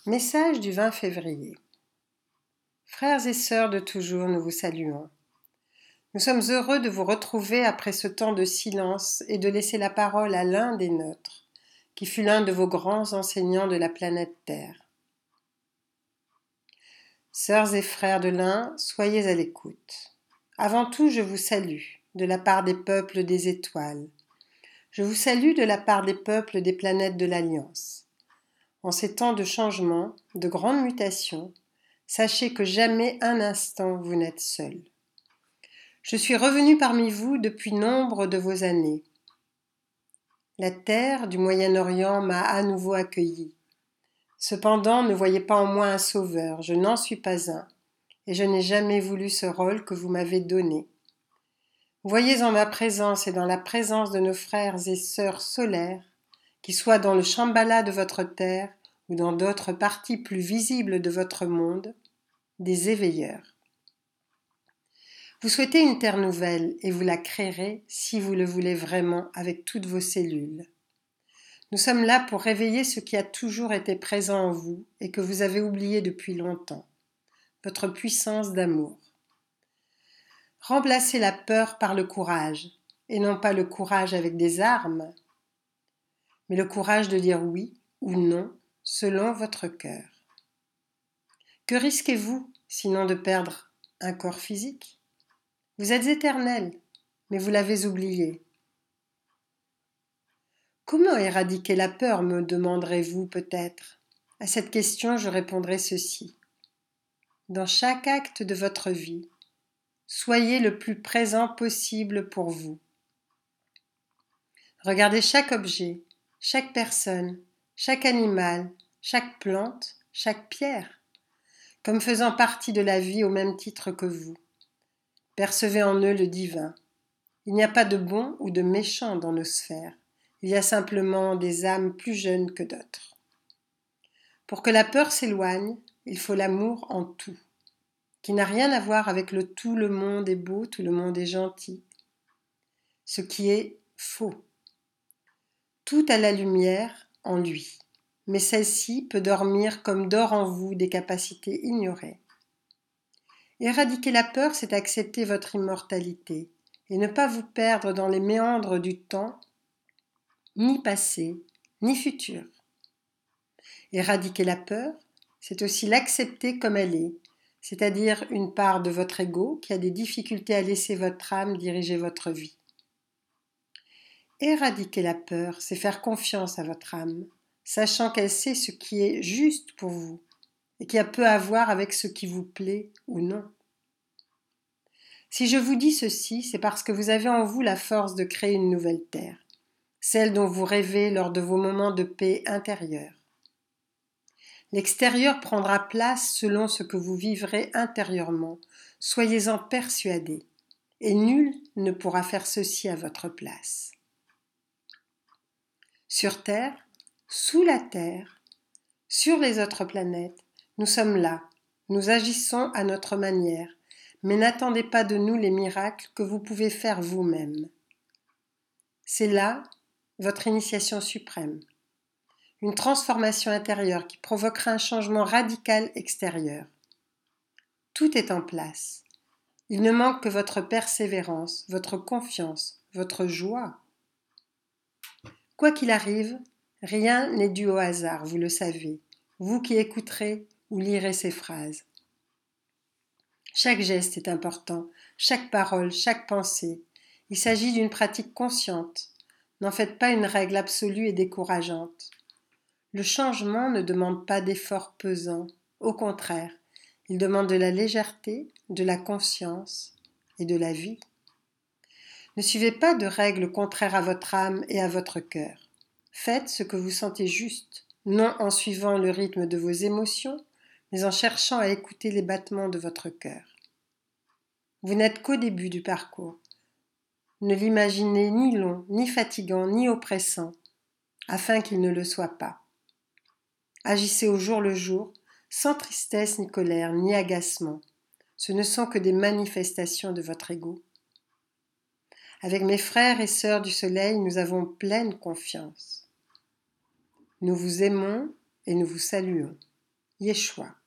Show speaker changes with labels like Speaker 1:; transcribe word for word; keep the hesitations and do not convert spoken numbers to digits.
Speaker 1: Message du vingt février. Frères et sœurs de toujours, nous vous saluons. Nous sommes heureux de vous retrouver après ce temps de silence et de laisser la parole à l'un des nôtres, qui fut l'un de vos grands enseignants de la planète Terre. Sœurs et frères de l'un, soyez à l'écoute. Avant tout, je vous salue, de la part des peuples des étoiles. Je vous salue de la part des peuples des planètes de l'Alliance. En ces temps de changement, de grandes mutations, sachez que jamais un instant vous n'êtes seul. Je suis revenu parmi vous depuis nombre de vos années. La terre du Moyen-Orient m'a à nouveau accueilli. Cependant, ne voyez pas en moi un sauveur, je n'en suis pas un, et je n'ai jamais voulu ce rôle que vous m'avez donné. Voyez en ma présence et dans la présence de nos frères et sœurs solaires, qu'ils soient dans le Shambhala de votre terre ou dans d'autres parties plus visibles de votre monde, des éveilleurs. Vous souhaitez une terre nouvelle et vous la créerez si vous le voulez vraiment avec toutes vos cellules. Nous sommes là pour réveiller ce qui a toujours été présent en vous et que vous avez oublié depuis longtemps, votre puissance d'amour. Remplacez la peur par le courage, et non pas le courage avec des armes, mais le courage de dire oui ou non selon votre cœur. Que risquez-vous sinon de perdre un corps physique ? Vous êtes éternel, mais vous l'avez oublié. Comment éradiquer la peur, me demanderez-vous peut-être ? À cette question, je répondrai ceci. Dans chaque acte de votre vie, soyez le plus présent possible pour vous. Regardez chaque objet, chaque personne, chaque animal, chaque plante, chaque pierre, comme faisant partie de la vie au même titre que vous. Percevez en eux le divin. Il n'y a pas de bon ou de méchant dans nos sphères. Il y a simplement des âmes plus jeunes que d'autres. Pour que la peur s'éloigne, il faut l'amour en tout, qui n'a rien à voir avec le tout le monde est beau, tout le monde est gentil, ce qui est faux. Tout a la lumière en lui, mais celle-ci peut dormir comme dort en vous des capacités ignorées. Éradiquer la peur, c'est accepter votre immortalité et ne pas vous perdre dans les méandres du temps, ni passé, ni futur. Éradiquer la peur, c'est aussi l'accepter comme elle est, c'est-à-dire une part de votre ego qui a des difficultés à laisser votre âme diriger votre vie. Éradiquer la peur, c'est faire confiance à votre âme, sachant qu'elle sait ce qui est juste pour vous et qui a peu à voir avec ce qui vous plaît ou non. Si je vous dis ceci, c'est parce que vous avez en vous la force de créer une nouvelle terre, celle dont vous rêvez lors de vos moments de paix intérieure. L'extérieur prendra place selon ce que vous vivrez intérieurement, soyez-en persuadés, et nul ne pourra faire ceci à votre place. Sur Terre, sous la Terre, sur les autres planètes, nous sommes là, nous agissons à notre manière, mais n'attendez pas de nous les miracles que vous pouvez faire vous-même. C'est là votre initiation suprême, une transformation intérieure qui provoquera un changement radical extérieur. Tout est en place. Il ne manque que votre persévérance, votre confiance, votre joie. Quoi qu'il arrive, rien n'est dû au hasard, vous le savez, vous qui écouterez ou lirez ces phrases. Chaque geste est important, chaque parole, chaque pensée. Il s'agit d'une pratique consciente. N'en faites pas une règle absolue et décourageante. Le changement ne demande pas d'efforts pesants, au contraire, il demande de la légèreté, de la conscience et de la vie. Ne suivez pas de règles contraires à votre âme et à votre cœur. Faites ce que vous sentez juste, non en suivant le rythme de vos émotions, mais en cherchant à écouter les battements de votre cœur. Vous n'êtes qu'au début du parcours. Ne l'imaginez ni long, ni fatigant, ni oppressant, afin qu'il ne le soit pas. Agissez au jour le jour, sans tristesse ni colère, ni agacement. Ce ne sont que des manifestations de votre ego. Avec mes frères et sœurs du soleil, nous avons pleine confiance. Nous vous aimons et nous vous saluons. Yeshua.